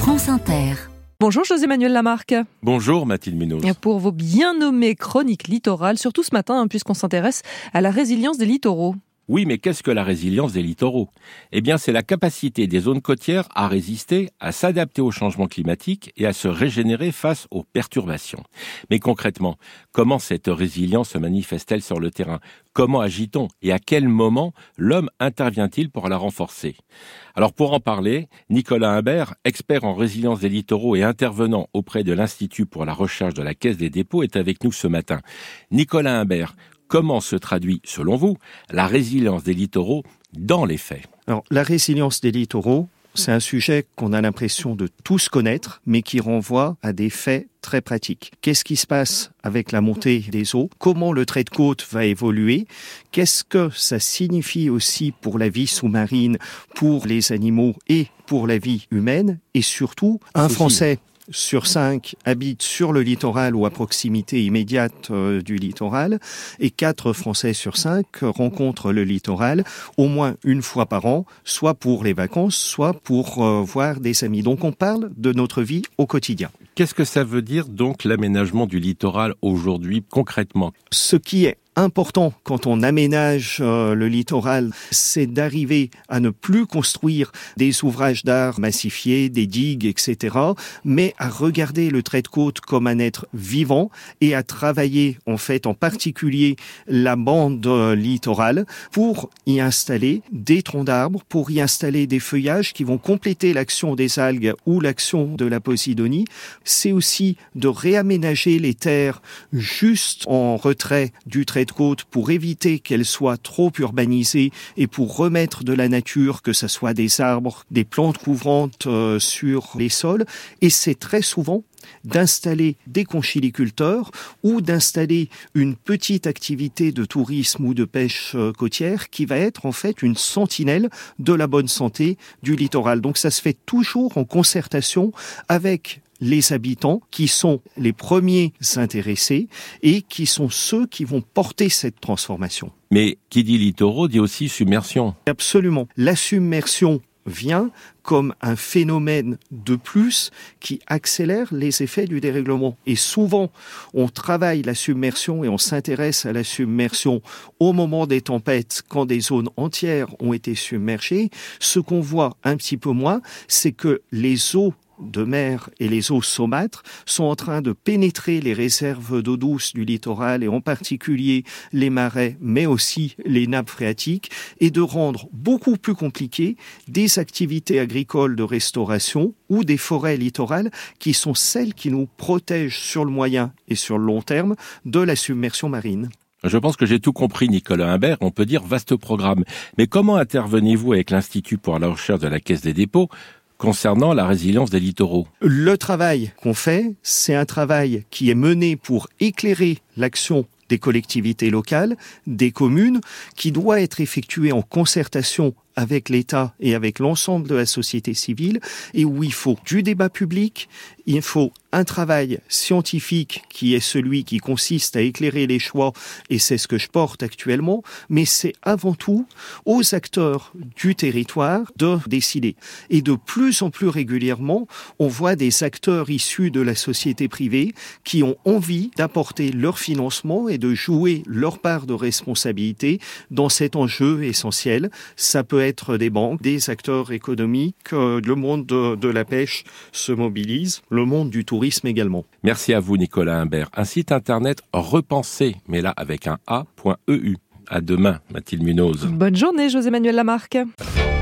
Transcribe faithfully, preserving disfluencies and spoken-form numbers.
France Inter. Bonjour José-Manuel Lamarque. Bonjour Mathilde Munoz. Pour vos bien nommées chroniques littorales, surtout ce matin, hein, puisqu'on s'intéresse à la résilience des littoraux. Oui, mais qu'est-ce que la résilience des littoraux ? Eh bien, c'est la capacité des zones côtières à résister, à s'adapter au changement climatique et à se régénérer face aux perturbations. Mais concrètement, comment cette résilience se manifeste-t-elle sur le terrain ? Comment agit-on ? Et à quel moment l'homme intervient-il pour la renforcer ? Alors pour en parler, Nicolas Imbert, expert en résilience des littoraux et intervenant auprès de l'Institut pour la recherche de la Caisse des dépôts, est avec nous ce matin. Nicolas Imbert, comment se traduit, selon vous, la résilience des littoraux dans les faits ? Alors, la résilience des littoraux, c'est un sujet qu'on a l'impression de tous connaître, mais qui renvoie à des faits très pratiques. Qu'est-ce qui se passe avec la montée des eaux ? Comment le trait de côte va évoluer ? Qu'est-ce que ça signifie aussi pour la vie sous-marine, pour les animaux et pour la vie humaine ? Et surtout, un Français sur cinq habitent sur le littoral ou à proximité immédiate euh, du littoral, et quatre Français sur cinq rencontrent le littoral au moins une fois par an, soit pour les vacances, soit pour euh, voir des amis. Donc on parle de notre vie au quotidien. Qu'est-ce que ça veut dire donc l'aménagement du littoral aujourd'hui concrètement ? Ce qui est important quand on aménage euh, le littoral, c'est d'arriver à ne plus construire des ouvrages d'art massifiés, des digues, et cetera, mais à regarder le trait de côte comme un être vivant et à travailler en fait en particulier la bande euh, littorale pour y installer des troncs d'arbres, pour y installer des feuillages qui vont compléter l'action des algues ou l'action de la posidonie. C'est aussi de réaménager les terres juste en retrait du trait de côte pour éviter qu'elles soient trop urbanisées et pour remettre de la nature, que ce soit des arbres, des plantes couvrantes euh, sur les sols. Et c'est très souvent d'installer des conchiliculteurs ou d'installer une petite activité de tourisme ou de pêche côtière qui va être en fait une sentinelle de la bonne santé du littoral. Donc ça se fait toujours en concertation avec les habitants qui sont les premiers intéressés et qui sont ceux qui vont porter cette transformation. Mais qui dit littoraux dit aussi submersion. Absolument. La submersion vient comme un phénomène de plus qui accélère les effets du dérèglement. Et souvent, on travaille la submersion et on s'intéresse à la submersion au moment des tempêtes, quand des zones entières ont été submergées. Ce qu'on voit un petit peu moins, c'est que les eaux de mer et les eaux saumâtres sont en train de pénétrer les réserves d'eau douce du littoral et en particulier les marais, mais aussi les nappes phréatiques, et de rendre beaucoup plus compliqué des activités agricoles de restauration ou des forêts littorales qui sont celles qui nous protègent sur le moyen et sur le long terme de la submersion marine. Je pense que j'ai tout compris, Nicolas Imbert. On peut dire vaste programme. Mais comment intervenez-vous avec l'Institut pour la recherche de la Caisse des dépôts concernant la résilience des littoraux ? Le travail qu'on fait, c'est un travail qui est mené pour éclairer l'action des collectivités locales, des communes, qui doit être effectué en concertation avec l'État et avec l'ensemble de la société civile, et où il faut du débat public, il faut un travail scientifique qui est celui qui consiste à éclairer les choix, et c'est ce que je porte actuellement, mais c'est avant tout aux acteurs du territoire de décider. Et de plus en plus régulièrement, on voit des acteurs issus de la société privée qui ont envie d'apporter leur financement et de jouer leur part de responsabilité dans cet enjeu essentiel. Ça peut être des banques, des acteurs économiques, euh, le monde de, de la pêche se mobilise, le monde du tourisme également. Merci à vous Nicolas Imbert. Un site internet repensé, mais là avec un A.eu. À demain, Mathilde Munoz. Bonne journée José-Manuel Lamarque.